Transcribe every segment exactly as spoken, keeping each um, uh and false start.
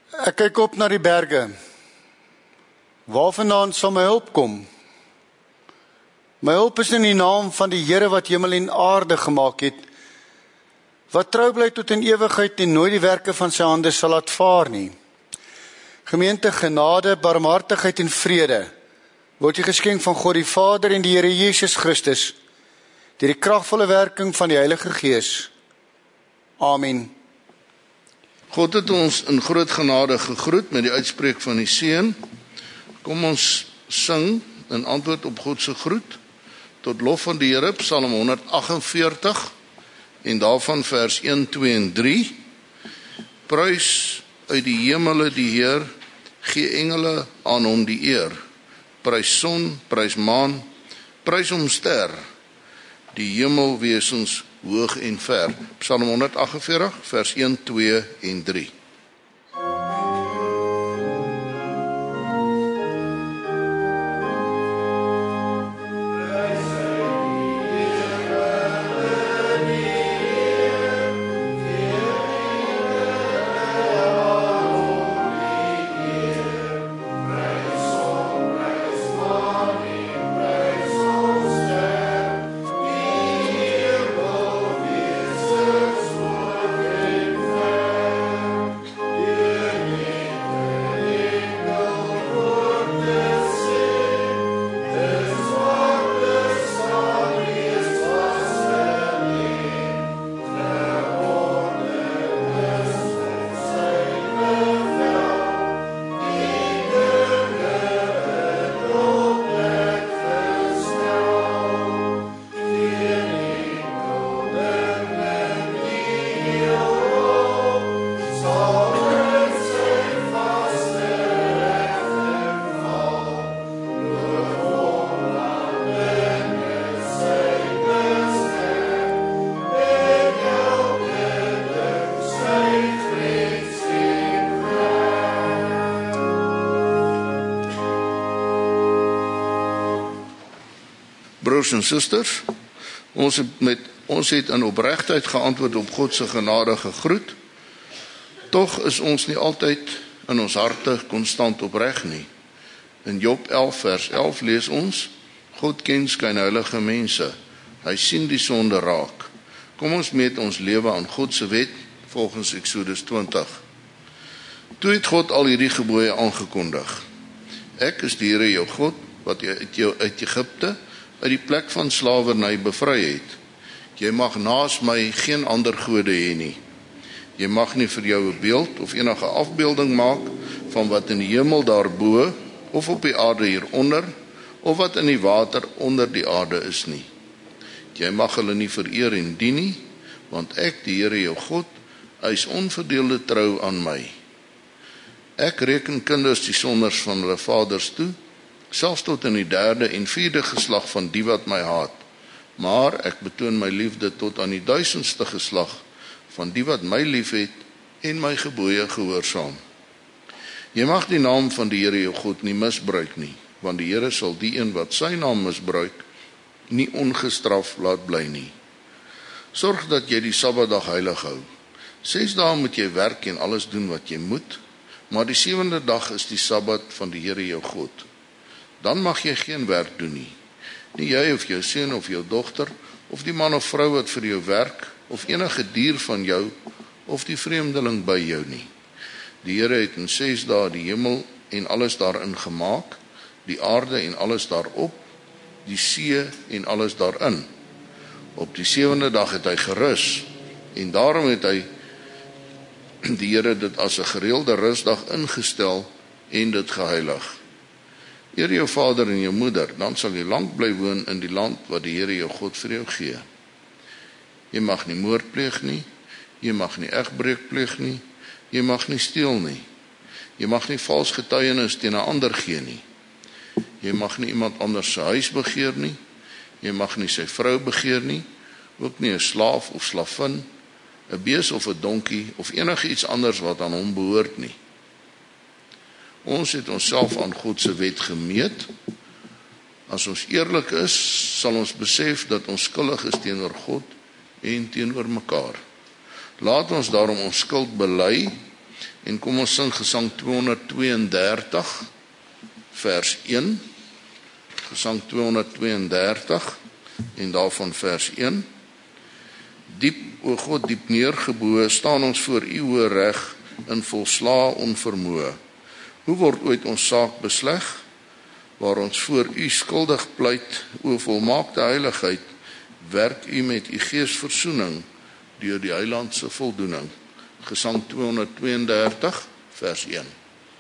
Ek kyk op na die berge. Waarvandaan sal my hulp kom? My hulp is in die naam van die Here wat hemel en aarde gemaak het, wat trou bly tot in ewigheid en nooit die werke van sy hande sal laat vaar nie. Gemeente, genade, barmhartigheid en vrede word jy geskenk van God die Vader en die Here Jesus Christus, deur die kragvolle werking van die Heilige Gees. Amen. God het ons in groot genade gegroet met die uitspreek van die seën. Kom ons sing in antwoord op God se groet, tot lof van die Here, Psalm honderd agt en veertig, en daarvan vers een, twee en drie. Prys uit die hemele die Heer, gee engele aan hom die eer. Prys son, prys maan, prys hom ster, die hemelwesens hoog en ver. Psalm honderd agt en veertig, vers een, twee en drie. Broers en susters, ons het, met, ons het in opregtheid geantwoord op God se genade gegroet. Tog is ons nie altyd in ons harte konstant opreg nie. In Job elf vers elf lees ons: God ken skynheilige mense, hy sien die sonde raak. Kom ons meet ons lewe aan God se wet volgens Eksodus twintig. Toe het God al hierdie gebooie aangekondig. Ek is die Here jou God wat jy uit jou uit Egipte uit die plek van slawerny bevry het. Jy mag naas my geen ander gode hê nie. Jy mag nie vir jou 'n beeld of enige afbeelding maak van wat in die hemel daarbo of op die aarde hieronder of wat in die water onder die aarde is nie. Jy mag hulle nie vereer en dien nie, want ek, die Here jou God, eis onverdeelde trou aan my. Ek reken kinders die sonders van hulle vaders toe, selfs tot in die derde en vierde geslag van die wat my haat. Maar ek betoon my liefde tot aan die duisendste geslag van die wat my liefhet en my gebooie gehoorsaam. Jy mag die naam van die Here jou God nie misbruik nie, want die Here sal die een wat sy naam misbruik nie ongestraf laat bly nie. Sorg dat jy die Sabbatdag heilig hou. Ses dae moet jy werk en alles doen wat jy moet, maar die sewende dag is die Sabbat van die Here jou God. Dan mag jy geen werk doen nie. Nie jy of jou seun of jou dogter, of die man of vrou wat vir jou werk, of enige dier van jou, of die vreemdeling by jou nie. Die Here het in ses dae die hemel en alles daarin gemaak, die aarde en alles daarop, die see en alles daarin. Op die sewende dag het hy gerus, en daarom het hy die Here dit as 'n gereelde rusdag ingestel en dit geheilig. Eer jou vader en jou moeder, dan sal jy lank bly woon in die land wat die Here jou God vir jou gee. Jy mag nie moord pleeg nie, jy mag nie egbreek pleeg nie, jy mag nie steel nie, jy mag nie vals getuienis teen 'n ander gee nie, jy mag nie iemand anders se huis begeer nie, jy mag nie sy vrou begeer nie, ook nie 'n slaaf of slavin, 'n bees of 'n donkie of enige iets anders wat aan hom behoort nie. Ons het onsself aan God se wet gemeet. As ons eerlik is, sal ons besef dat ons skuldig is teenoor God en teenoor mekaar. Laat ons daarom ons skuld bely En kom ons sing Gesang tweehonderdtweeëndertig, vers een. Gesang tweehonderdtweeëndertig, en daarvan vers een. Diep, o God, diep neergeboe, staan ons voor u hoë reg in volslaa onvermoë. Hoe word ooit ons saak besleg, waar ons voor u skuldig pleit, o volmaakte heiligheid, werk u met u gees versoening, deur die heilandse voldoening. Gesang tweehonderdtweeëndertig, vers een.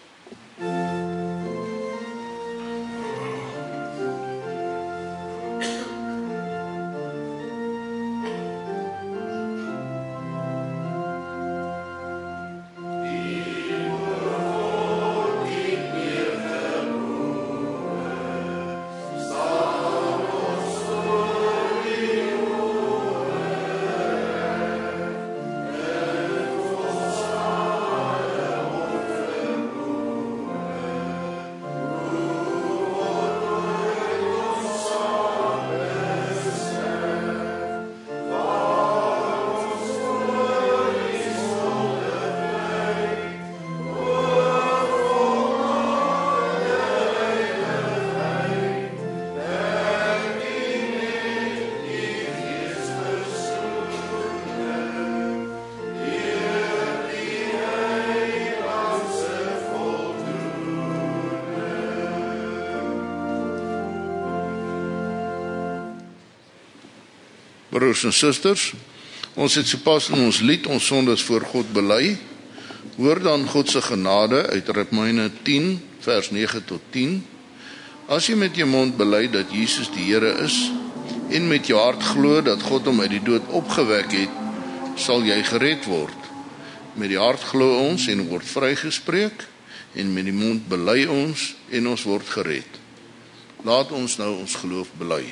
Broers en susters, ons het sopas in ons lied ons sondes voor God bely. Hoor dan God se genade uit Romeine tien, vers nege tot tien. As jy met jou mond bely dat Jesus die Here is, en met jou hart glo dat God hom uit die dood opgewek het, sal jy gered word. Met die hart glo ons en word vrygespreek, en met die mond bely ons en ons word gered. Laat ons nou ons geloof bely.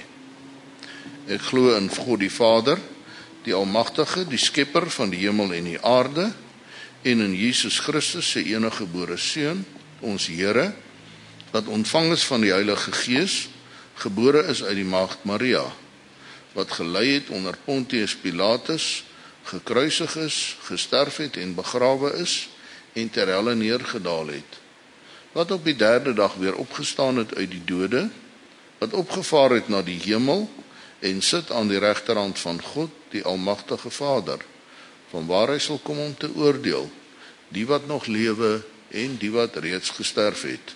Ek glo in God die Vader, die Almagtige, die Skepper van die hemel en die aarde, en in Jesus Christus se enige gebore Seun, ons Here, wat ontvang is van die Heilige Gees, gebore is uit die maagd Maria, wat gelei het onder Pontius Pilatus, gekruisig is, gesterf het en begrawe is, en ter helle neergedaal het, wat op die derde dag weer opgestaan het uit die dode, wat opgevaar het na die hemel, en sit aan die regterhand van God, die Almagtige Vader, van waar hy sal kom om te oordeel, die wat nog lewe en die wat reeds gesterf het.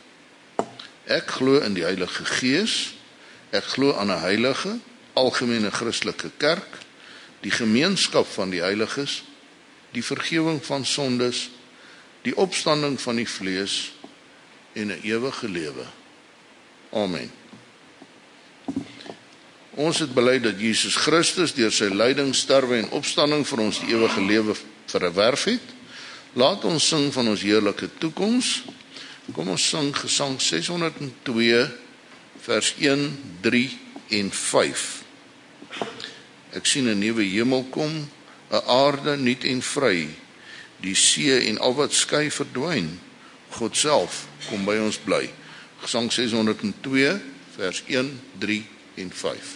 Ek glo in die Heilige Gees, ek glo aan 'n heilige, algemene Christelike kerk, die gemeenskap van die heiliges, die vergifnis van sondes, die opstanding van die vlees en 'n ewige lewe. Amen. Ons het bely dat Jesus Christus deur sy lyding, sterwe en opstanding vir ons die ewige lewe verwerf het. Laat ons sing van ons heerlike toekoms. Kom ons sing Gesang seshonderdtwee, vers een, drie en vyf. Ek sien 'n nuwe hemel kom, 'n aarde nuut en vry, die see en al wat skei verdwyn. God self kom by ons bly. Gesang seshonderdtwee, vers een, drie en vyf.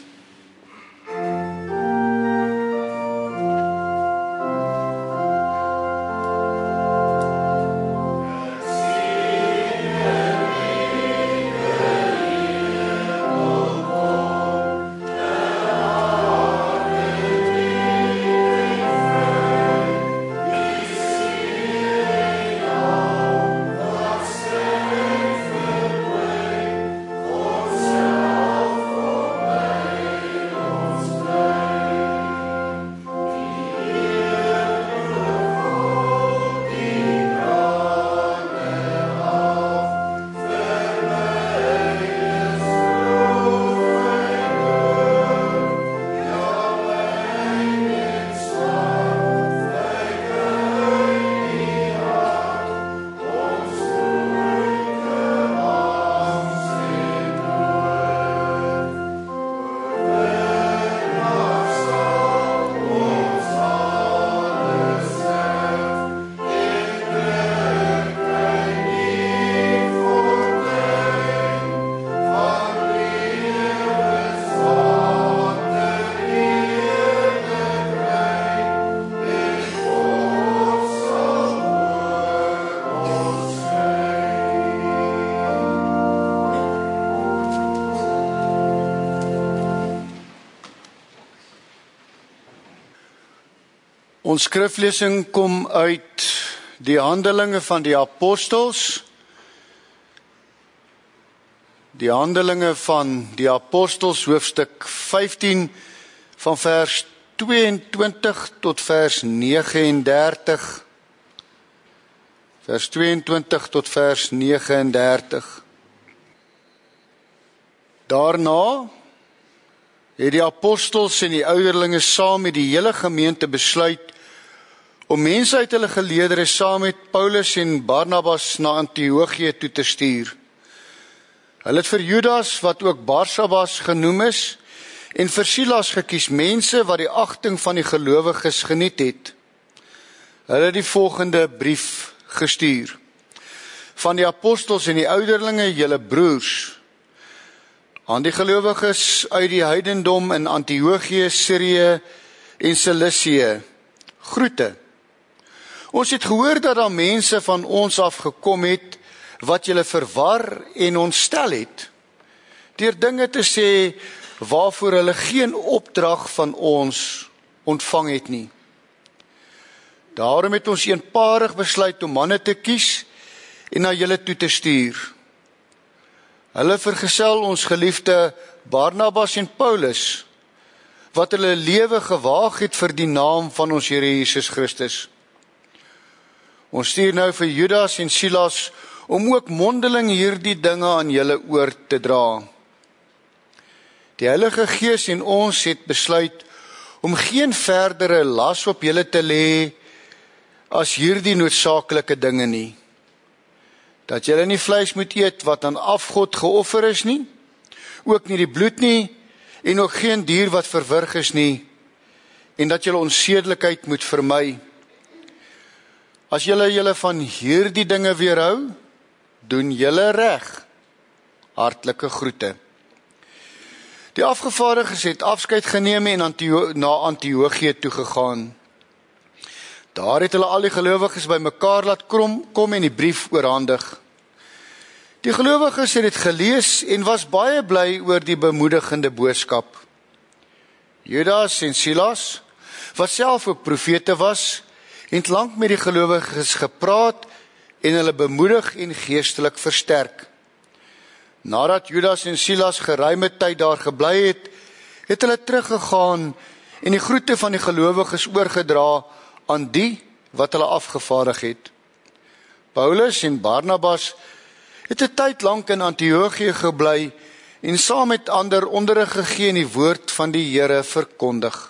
Ons skriflesing kom uit die Handelinge van die Apostels. Die Handelinge van die Apostels, hoofstuk vyftien, van vers tweeëntwintig tot vers nege en dertig. Vers tweeëntwintig tot vers nege en dertig. Daarna het die apostels en die ouderlinge saam met die hele gemeente besluit om mense uit hulle geleedere saam met Paulus en Barnabas na Antiochië toe te stuur. Hulle het vir Judas, wat ook Barsabas genoem is, en vir Silas gekies, mense wat die agting van die gelowiges geniet het. Hulle het die volgende brief gestuur: van die apostels en die ouderlinge, julle broers, aan die gelowiges uit die heidendom in Antiochië, Sirië en Cilicië, groete. Ons het gehoor dat daar mense van ons af gekom het wat julle verwar en ontstel het, deur dinge te sê waarvoor hulle geen opdrag van ons ontvang het nie. Daarom het ons eenparig besluit om manne te kies en na julle toe te stuur. Hulle vergesel ons geliefde Barnabas en Paulus, wat hulle lewe gewaag het vir die naam van ons Here Jesus Christus. Ons stuur nou vir Judas en Silas om ook mondeling hierdie dinge aan julle oor te dra. Die Heilige Gees en ons het besluit om geen verdere las op julle te lê as hierdie noodsaaklike dinge nie. Dat julle nie vleis moet eet wat aan afgod geoffer is nie, ook nie die bloed nie, en ook geen dier wat verwrig is nie, en dat julle onsedelikheid moet vermy. As julle julle van hierdie dinge weerhou, doen julle reg. Hartlike groete. Die afgevaardiges het afskeid geneem en Antio- na Antiochië toe gegaan. Daar het hulle al die gelowiges by mekaar laat kom, kom en die brief oorhandig. Die gelowiges het dit gelees en was baie bly oor die bemoedigende boodskap. Judas en Silas, wat self ook profete was, het lank met die gelowiges gepraat en hulle bemoedig en geestelik versterk. Nadat Judas en Silas geruime tyd daar gebly het, het hulle teruggegaan en die groete van die gelowiges oorgedra aan die wat hulle afgevaardig het. Paulus en Barnabas het 'n tyd lank in Antiochië gebly en saam met ander onderrig gegee en die woord van die Here verkondig.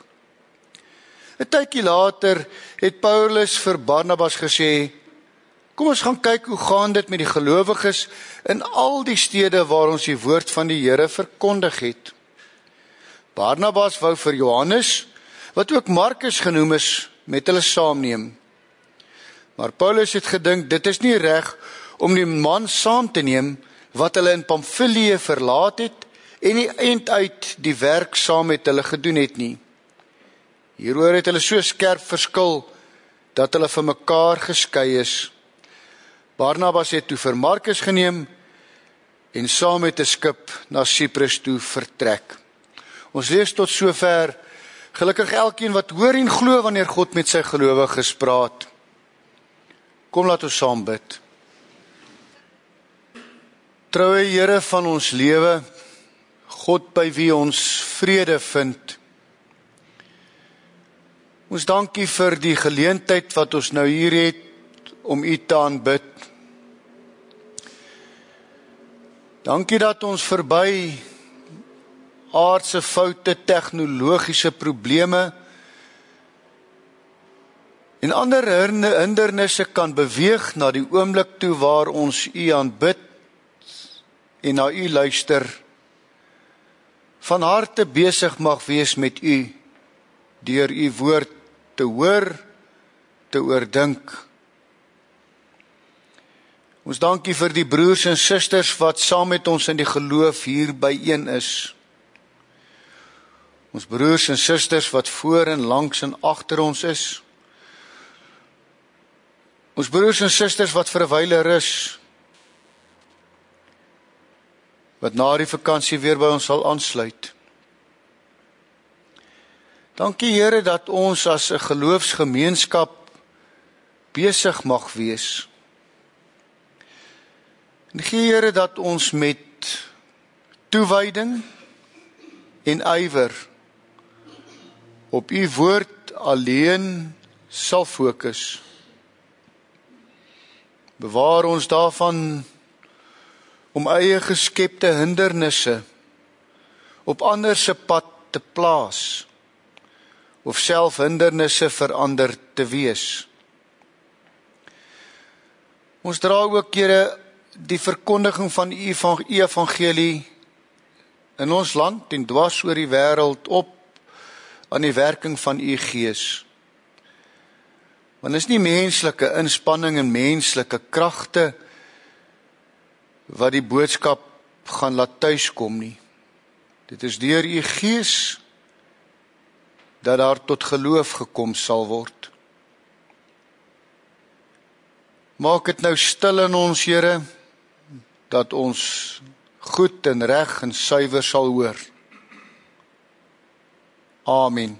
'n Tydjie later het Paulus vir Barnabas gesê: "Kom ons gaan kyk hoe gaan dit met die gelowiges in al die stede waar ons die woord van die Here verkondig het." Barnabas wou vir Johannes, wat ook Markus genoem is, met hulle saamneem. Maar Paulus het gedink dit is nie reg om die man saam te neem wat hulle in Pamfilië verlaat het en die eind uit die werk saam met hulle gedoen het nie. Hieroor het hulle so skerp verskil dat hulle vir mekaar geskei is. Barnabas het toe vir Markus geneem en saam met 'n skip na Siprus toe vertrek. Ons lees tot sover. Gelukkig elkeen wat hoor en glo wanneer God met sy gelowiges praat. Kom, laat ons saam bid. Troue Here van ons lewe, God by wie ons vrede vind. Ons dankie vir die geleentheid wat ons nou hier het om U te aanbid. Dankie dat ons verby aardse foute, tegnologiese probleme en ander hindernisse kan beweeg na die oomblik toe waar ons U aanbid en na U luister. Van harte besig mag wees met U, deur U woord te hoor, te oordink. Ons dankie vir die broers en susters wat saam met ons in die geloof hier byeen is. Ons broers en susters wat voor en langs en agter ons is. Ons broers en susters wat vir 'n wyle rus, wat na die vakansie weer by ons sal aansluit. Dankie Here dat ons as 'n geloofsgemeenskap besig mag wees. En gee Here dat ons met toewyding en ywer op U woord alleen sal fokus. Bewaar ons daarvan om eie geskepte hindernisse op ander se pad te plaas of self hindernisse vir ander te wees. Ons dra ook, Here, die verkondiging van U evangelie in ons land en dwars oor die wêreld op aan die werking van U Gees. Want is nie menslike inspanning en menslike kragte wat die boodskap gaan laat tuiskom nie. Dit is deur U Gees dat daar tot geloof gekom sal word. Maak dit nou stil in ons, Here, dat ons goed en reg en suiwer sal hoor. Amen.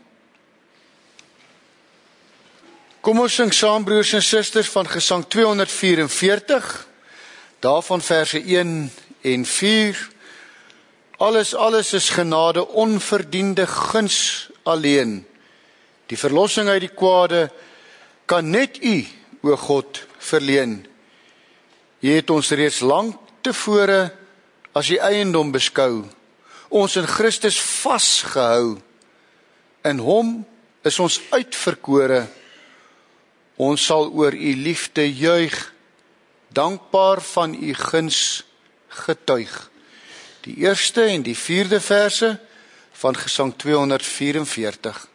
Kom ons sing saam, broers en susters, van Gesang tweehonderdvyf en veertig, daarvan verse een en vier. Alles, alles is genade, onverdiende guns alleen. Die verlossing uit die kwade kan net U, o God, verleen. U het ons reeds lank tevore as U eiendom beskou, ons in Christus vasgehou. In Hom is ons uitverkore. Ons sal oor U liefde juig, dankbaar van U guns getuig. Die eerste en die vierde verse van Gesang tweehonderdvyf en veertig.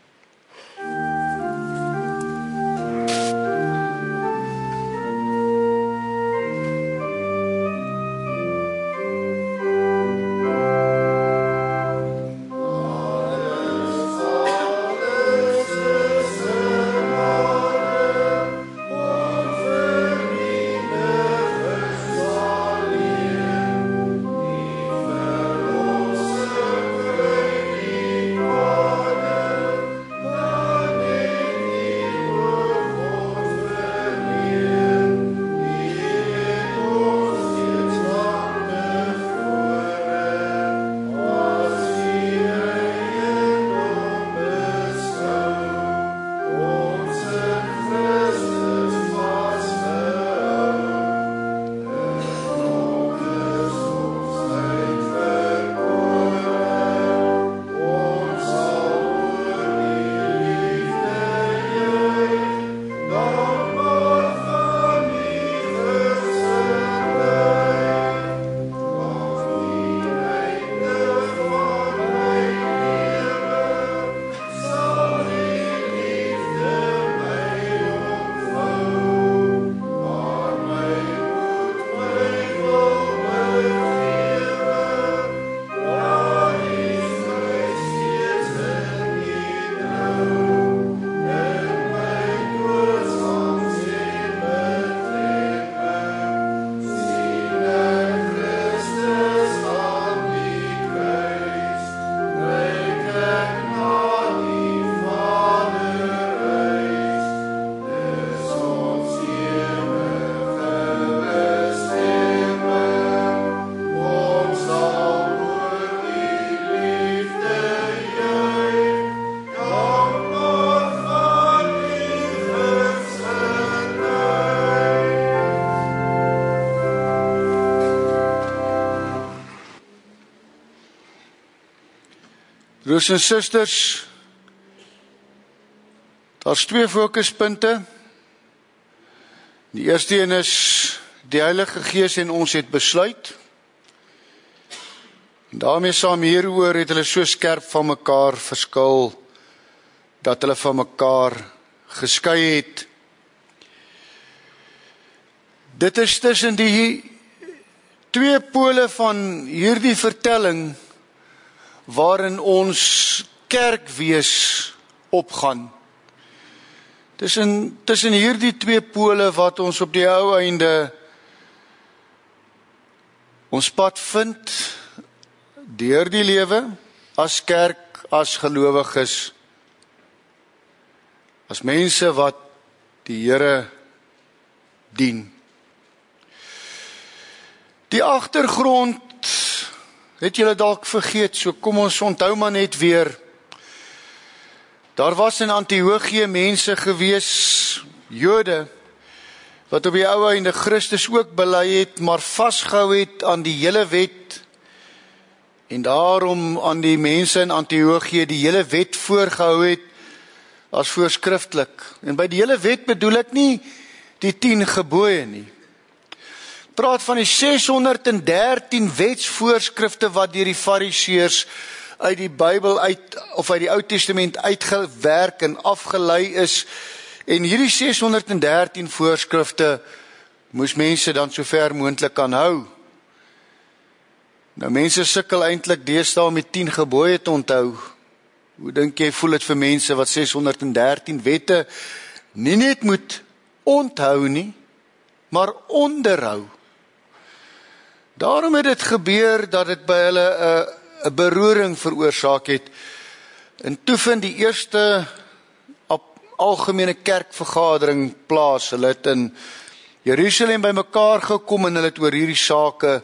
Broers en susters, daar's twee fokuspunte. Die eerste een is die Heilige Gees en ons het besluit. En daarmee saam hieroor het hulle so skerp van mekaar verskil dat hulle van mekaar geskei het. Dit is tussen die twee pole van hierdie vertelling waarin ons kerkwees opgaan. Tussen, tussen hierdie twee pole wat ons op die ou einde ons pad vind deur die lewe as kerk, as gelowiges as mense wat die Here dien. Die agtergrond het julle dalk vergeet, so kom ons onthou maar net weer. Daar was in Antiochië mense gewees, Jode, wat op die ou einde Christus ook bely het, maar vasgehou het aan die hele wet, en daarom aan die mense in Antiochië die hele wet voorgehou het, as voorskriftelik. En by die hele wet bedoel ek nie die tien gebooie nie. Praat van die seshonderddertien wetsvoorskrifte wat deur die Fariseërs uit die Bybel uit of uit die Ou Testament uitgewerk en afgelei is. En hierdie seshonderddertien voorskrifte moes mense dan so ver moontlik aanhou. Nou mense sukkel eintlik deesdae om die tien gebooie te onthou. Hoe dink jy voel dit vir mense wat seshonderddertien wette nie net moet onthou nie, maar onderhou? Daarom het dit gebeur dat dit by hulle 'n uh, 'n beroering veroorsaak het. En toe vind die eerste algemene kerkvergadering plaas. Hulle het in Jerusalem bymekaar gekom en hulle het oor hierdie sake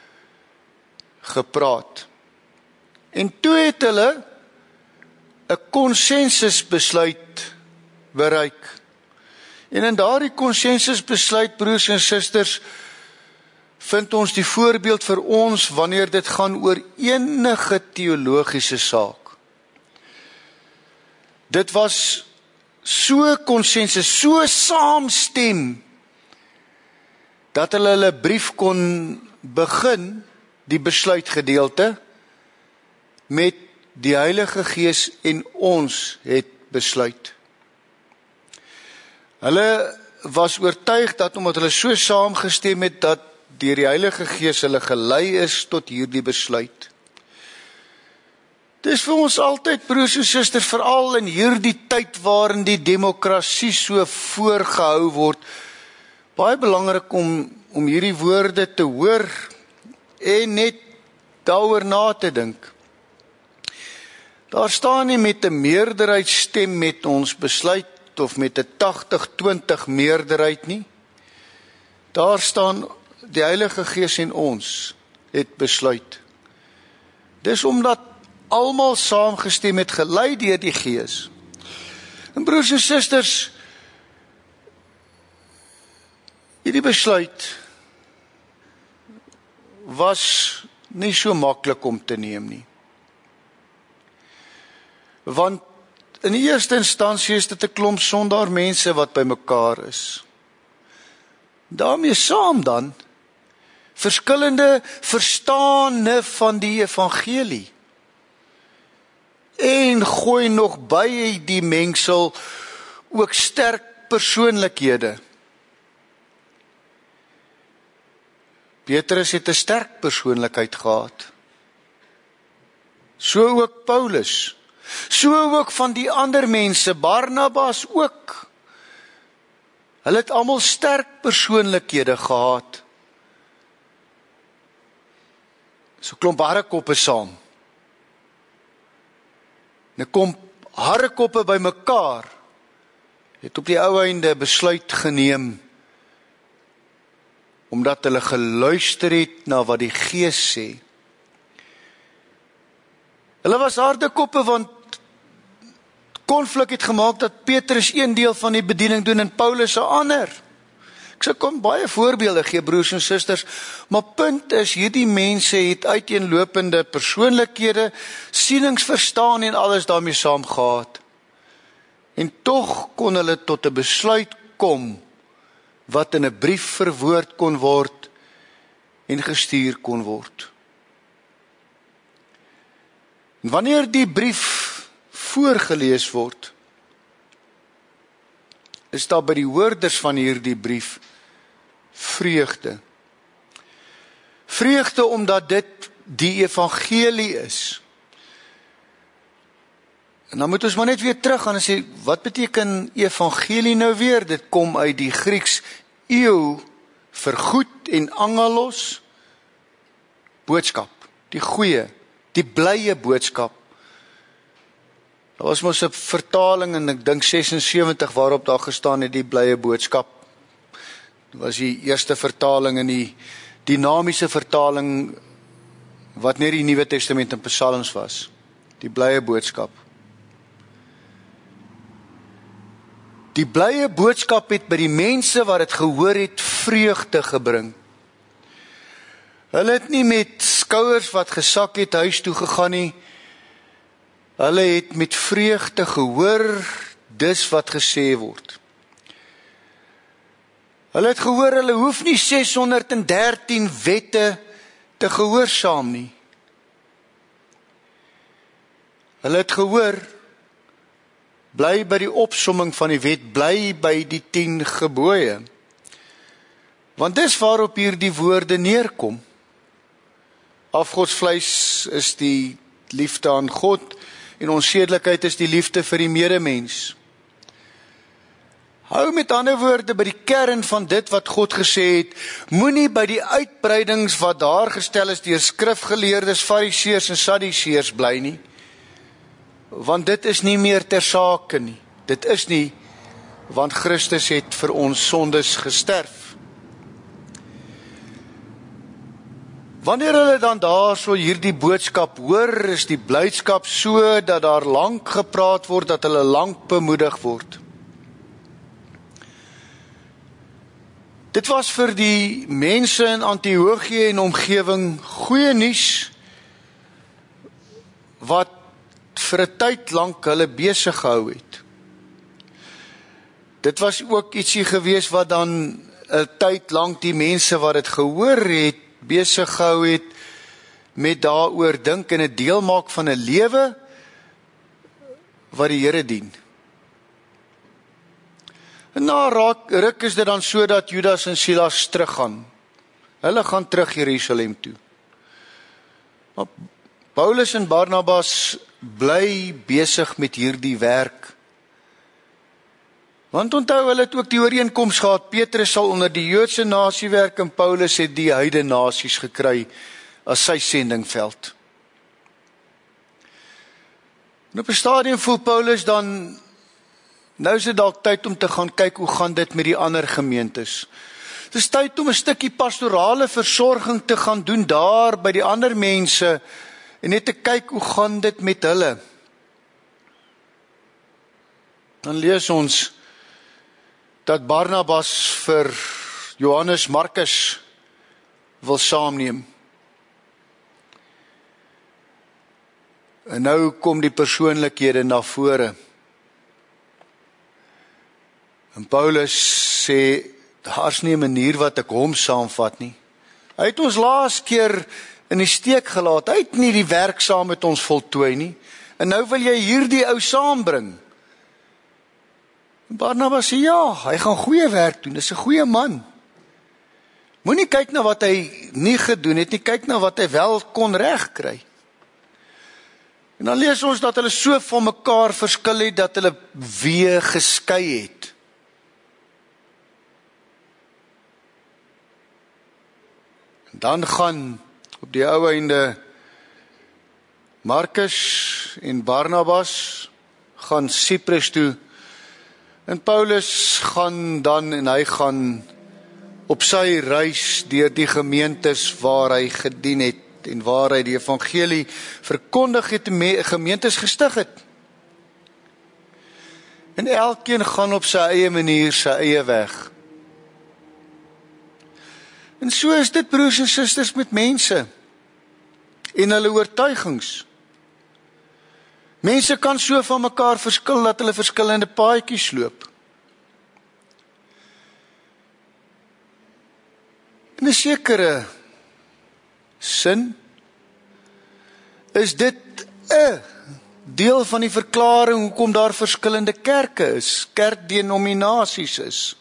gepraat. En toe het hulle 'n konsensusbesluit bereik. En in daardie konsensusbesluit, broers en susters, vind ons die voorbeeld vir ons wanneer dit gaan oor enige teologiese saak. Dit was so konsensus, so saamstem, dat hulle hulle brief kon begin, die besluitgedeelte, met die Heilige Gees en ons het besluit. Hulle was oortuig dat omdat hulle so saamgestem het, dat deur die Heilige Gees hulle gelei is tot hierdie besluit. Dis vir ons altyd, broers en susters, veral in hierdie tyd waarin die demokrasie so voorgehou word, baie belangrik om, om hierdie woorde te hoor en net daaroor na te dink. Daar staan nie met 'n meerderheidsstem met ons besluit of met 'n tagtig twintig meerderheid nie. Daar staan die Heilige Gees en ons het besluit. Dis omdat almal saamgestem het, gelei deur die Gees. En broers en susters, hierdie besluit was nie so maklik om te neem nie. Want in die eerste instansie is dit 'n klomp sondaar mense wat bymekaar is. Daarmee saam dan verskillende verstaane van die evangelie. En gooi nog by die mengsel ook sterk persoonlikhede. Petrus het 'n sterk persoonlikheid gehad. So ook Paulus. So ook van die ander mense, Barnabas ook. Hulle het almal sterk persoonlikhede gehad. So klomp harrekoppe saam. Nou kom harrekoppe by mekaar, het op die ou einde besluit geneem, omdat hulle geluister het na wat die Gees sê. Hulle was harde koppe, want konflik het gemaak dat Petrus een deel van die bediening doen en Paulus 'n ander. Ek sê kom baie voorbeelde gee, broers en susters, maar punt is, hierdie mense het uiteenlopende persoonlikhede, sienings verstaan en alles daarmee saam gehad. En tog kon hulle tot 'n besluit kom, wat in 'n brief verwoord kon word en gestuur kon word. En wanneer die brief voorgelees word, is daar by die hoorders van hierdie brief vreugde. Vreugde omdat dit die evangelie is. En dan moet ons maar net weer terug gaan en sê, wat beteken evangelie nou weer? Dit kom uit die Grieks eo, vergoed, en angelos, boodskap, die goeie, die blye boodskap. Daar was mos 'n vertaling en ek dink ses en sewentig waarop daar gestaan het die blye boodskap. Dit was die eerste vertaling in die dinamiese vertaling wat net die Nuwe Testament en Psalms was. Die blye boodskap. Die blye boodskap het by die mense wat dit gehoor het vreugde gebring. Hulle het nie met skouers wat gesak het huis toe gegaan nie. Hulle het met vreugde gehoor dis wat gesê word. Hulle het gehoor hulle hoef nie ses honderd en dertien wette te gehoorsaam nie. Hulle het gehoor, bly by die opsomming van die wet, bly by die tien gebooie. Want dis waarop hier die woorde neerkom. Afgodsvleis is die liefde aan God en onsedelikheid is die liefde vir die medemens. Hou met ander woorde by die kern van dit wat God gesê het, moenie by die uitbreidings wat daar gestel is deur skrifgeleerdes, fariseërs en sadduseërs bly nie. Want dit is nie meer ter sake nie. Dit is nie, want Christus het vir ons sondes gesterf. Wanneer hulle dan daar so hierdie boodskap hoor, is die blydskap so dat daar lank gepraat word, dat hulle lank bemoedig word. Dit was vir die mense in Antiochië en omgewing goeie nuus, wat vir 'n tyd lank hulle besig gehou het. Dit was ook ietsie gewees wat dan 'n tyd lank die mense wat dit gehoor het, besig gehou het met daaroor dink en 'n deel maak van 'n lewe wat die Here dien. En na raak, ruk is dit dan so dat Judas en Silas teruggaan. Hulle gaan terug Jerusalem toe. Maar Paulus en Barnabas bly besig met hierdie werk. Want onthou, hulle het ook die ooreenkoms gehad, Petrus sal onder die Joodse nasie werk en Paulus het die heidene nasies gekry as sy sendingveld. En op 'n stadium voel Paulus dan, nou is dit dalk tyd om te gaan kyk hoe gaan dit met die ander gemeentes. Dit is tyd om 'n stukkie pastorale versorging te gaan doen daar by die ander mense en net te kyk hoe gaan dit met hulle. Dan lees ons dat Barnabas vir Johannes Markus wil saamneem. En nou kom die persoonlikhede na vore. En Paulus sê, daar's nie 'n manier wat ek hom saamvat nie. Hy het ons laas keer in die steek gelaat, hy het nie die werk saam met ons voltooi nie. En nou wil jy hierdie ou saambring. Barnabas sê, ja, hy gaan goeie werk doen, dis 'n goeie man. Moenie kyk na wat hy nie gedoen het nie, kyk na wat hy wel kon regkry. En dan lees ons dat hulle so van mekaar verskil het, dat hulle weer geskei het. En dan gaan op die ou einde Markus en Barnabas gaan Siprus toe, en Paulus gaan dan, en hy gaan op sy reis deur die gemeentes waar hy gedien het, en waar hy die evangelie verkondig het, gemeentes gestig het. En elkeen gaan op sy eie manier, sy eie weg. En so is dit, broers en susters, met mense en hulle oortuigings. Mense kan so van mekaar verskil dat hulle verskillende paadjies loop. In 'n sekere sin is dit 'n deel van die verklaring hoekom daar verskillende kerke is, kerkdenominasies is.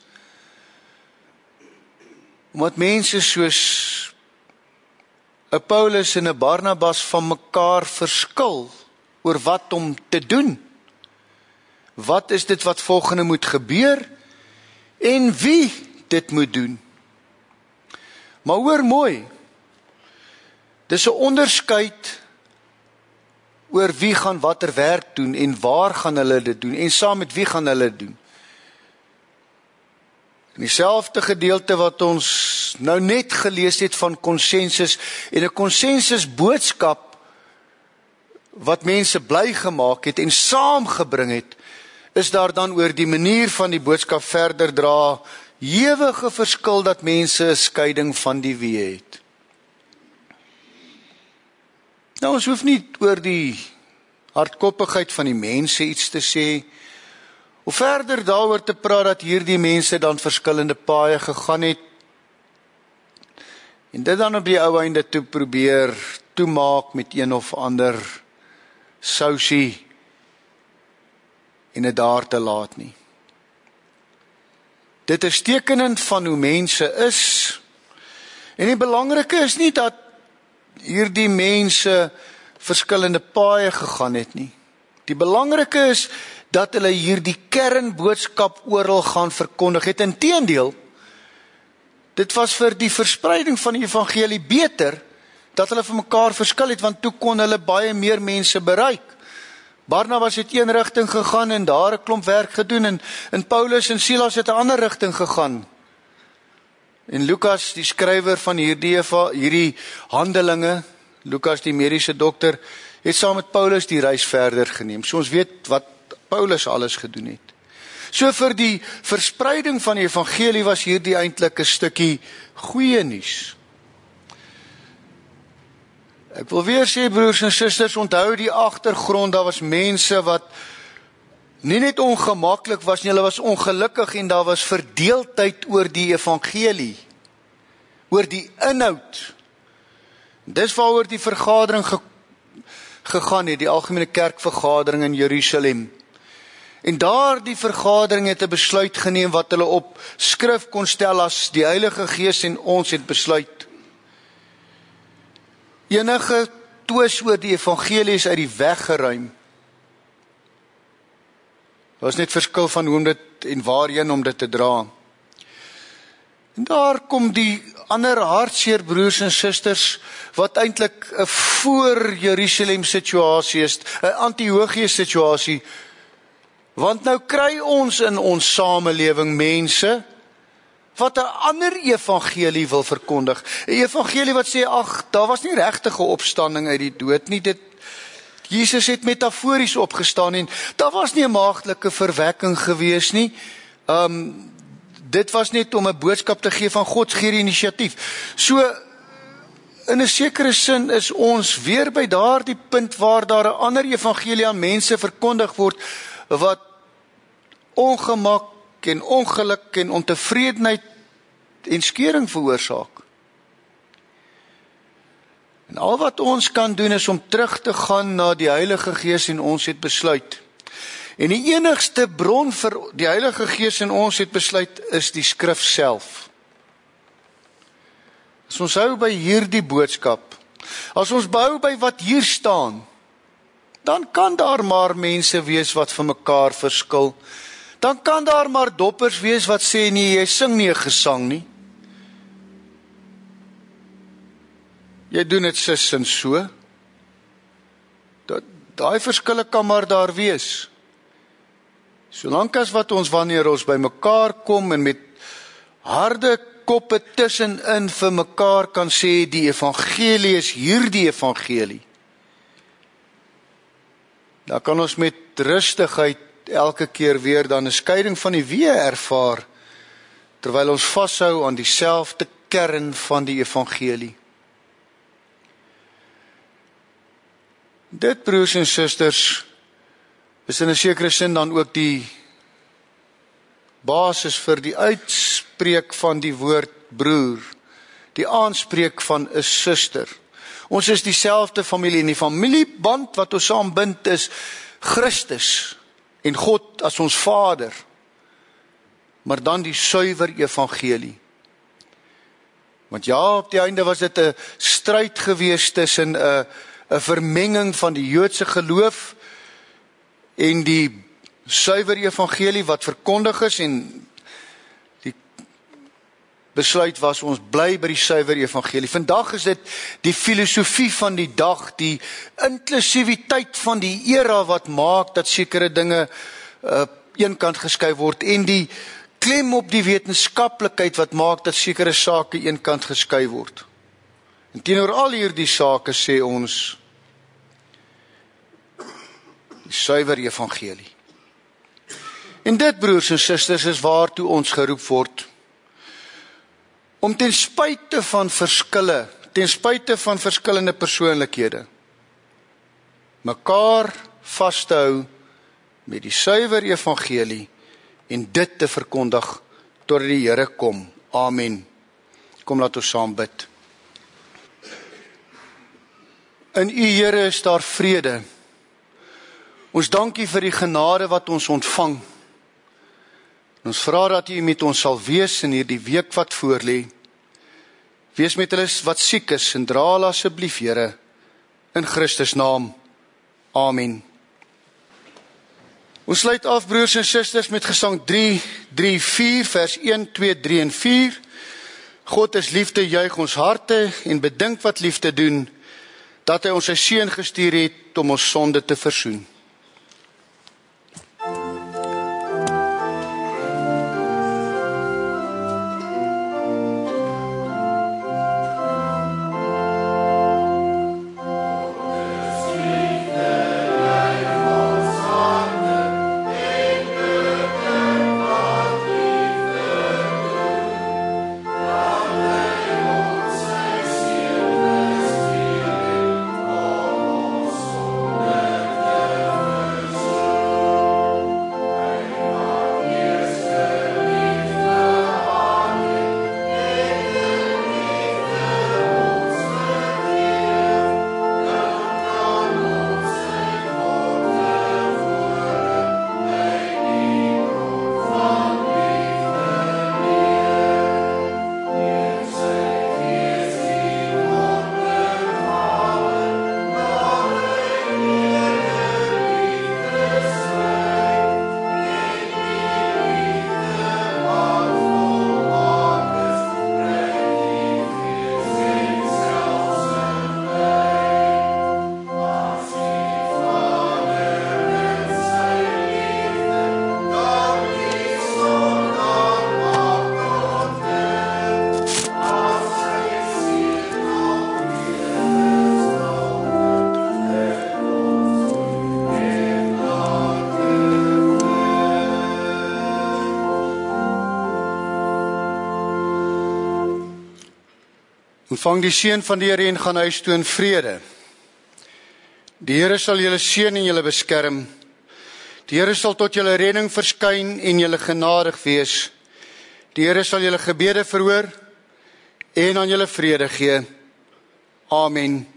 Omdat mense soos 'n Paulus en 'n Barnabas van mekaar verskil oor wat om te doen. Wat is dit wat volgende moet gebeur en wie dit moet doen. Maar hoor mooi, dis 'n onderskeid oor wie gaan watter werk doen en waar gaan hulle dit doen en saam met wie gaan hulle dit doen. In dieselfde gedeelte wat ons nou net gelees het van konsensus en 'n konsensus boodskap wat mense bly gemaak het en saamgebring het, is daar dan oor die manier van die boodskap verder dra ewige verskil dat mense 'n skeiding van die weë het. Nou ons hoef nie oor die hardkoppigheid van die mense iets te sê, of verder daaroor te praat dat hierdie mense dan verskillende paaie gegaan het, en dit dan op die ou einde toe probeer toemaak met een of ander sousie, en dit daar te laat nie. Dit is tekenend van hoe mense is, en die belangrike is nie dat hierdie mense verskillende paaie gegaan het nie. Die belangrike is dat hulle hierdie kernboodskap oral gaan verkondig het. Inteendeel, dit was vir die verspreiding van die evangelie beter, dat hulle vir mekaar verskil het, want toe kon hulle baie meer mense bereik. Barnabas het een rigting gegaan en daar 'n klomp werk gedoen, en, en Paulus en Silas het 'n ander rigting gegaan. En Lukas, die skrywer van hierdie, hierdie handelinge, Lukas die mediese dokter, het saam met Paulus die reis verder geneem. So ons weet wat Paulus alles gedoen het. So vir die verspreiding van die evangelie was hierdie eintlik 'n stukkie goeie nuus. Ek wil weer sê, broers en susters, onthou die agtergrond, daar was mense wat nie net ongemaklik was nie, hulle was ongelukkig en daar was verdeeldheid oor die evangelie, oor die inhoud. Dis waaroor die vergadering ge, gegaan het, die algemene kerkvergadering in Jerusalem. En daar die vergadering het 'n besluit geneem wat hulle op skrif kon stel as die Heilige Gees en ons het besluit. Enige twis oor die evangelie is uit die weg geruim. Daar is net verskil van hoe om dit en waarheen om dit te dra. En daar kom die ander hartseer broers en susters, wat eintlik 'n voor Jerusalem situasie is, 'n Antiochius situasie. Want nou kry ons in ons samelewing mense wat 'n ander evangelie wil verkondig. 'n Evangelie wat sê, ag, daar was nie regtige opstanding uit die dood nie. Dit Jesus het metafories opgestaan en daar was nie 'n maagdelike verwekking gewees nie. Um dit was net om 'n boodskap te gee van God gee die inisiatief. So in 'n sekere sin is ons weer by daardie punt waar daar 'n ander evangelie aan mense verkondig word wat ongemak en ongeluk en ontevredenheid en skeuring veroorsaak. En al wat ons kan doen is om terug te gaan na die Heilige Gees en ons het besluit. En die enigste bron vir die Heilige Gees en ons het besluit is die skrif self. As ons hou by hierdie boodskap, as ons behou by wat hier staan, dan kan daar maar mense wees wat vir mekaar verskil. Dan kan daar maar doppers wees wat sê nee, jy sing nie 'n gesang nie. Jy doen dit sis en so. Daai verskille kan maar daar wees. Solank as wat ons wanneer ons by mekaar kom en met harde koppe tussenin vir mekaar kan sê die evangelie is hierdie evangelie. Dan kan ons met rustigheid elke keer weer dan 'n skeiding van die weë ervaar, terwyl ons vashou aan dieselfde kern van die evangelie. Dit, broers en susters, is in 'n sekere sin dan ook die basis vir die uitspreek van die woord broer, die aanspreek van 'n suster. Ons is dieselfde familie en die familieband wat ons saambind is Christus en God as ons Vader, maar dan die suiwer evangelie. Want ja, op die einde was dit 'n stryd gewees tussen 'n 'n vermenging van die Joodse geloof en die suiwer evangelie wat verkondig is, en die besluit was, ons bly by die suiwer evangelie. Vandag is dit die filosofie van die dag, die inklusiwiteit van die era wat maak dat sekere dinge uh, eenkant geskuif word, en die klem op die wetenskaplikheid wat maak dat sekere sake eenkant geskuif word. En teenoor al hierdie sake sê ons die suiwer evangelie. En dit, broers en susters, is waartoe ons geroep word, om ten spyte van verskille, ten spyte van verskillende persoonlikhede, mekaar vas te hou met die suiwer evangelie en dit te verkondig tot die Here kom. Amen. Kom, laat ons saam bid. In U, Here, is daar vrede. Ons dankie vir die genade wat ons ontvang. Ons vra dat U met ons sal wees in hierdie week wat voorlê. Wees met hulle wat siek is en dra hulle asseblief, Here, in Christus naam. Amen. Ons sluit af, broers en susters, met gesang drie, drie, vier, vers een, twee, drie en vier. God is liefde, juig ons harte en bedink wat liefde doen, dat hy ons sy seun gestuur het om ons sonde te versoen. Ontvang die seën van die Here en gaan huis toe in vrede. Die Here sal julle seën en julle beskerm. Die Here sal tot julle redding verskyn en julle genadig wees. Die Here sal julle gebede verhoor en aan julle vrede gee. Amen.